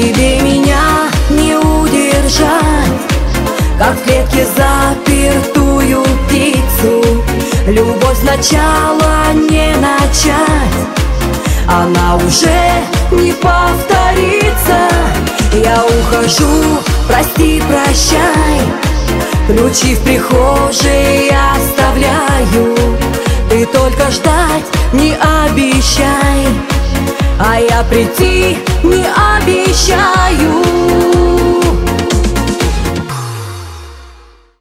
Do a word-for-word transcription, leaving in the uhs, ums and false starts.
тебе меня не удержать, как в клетке запертую птицу. Любовь сначала не начать, она уже не повторится. Я ухожу, прости, прощай, ключи в прихожей оставляю. Ты только ждать не обещай, а я прийти не обещаю.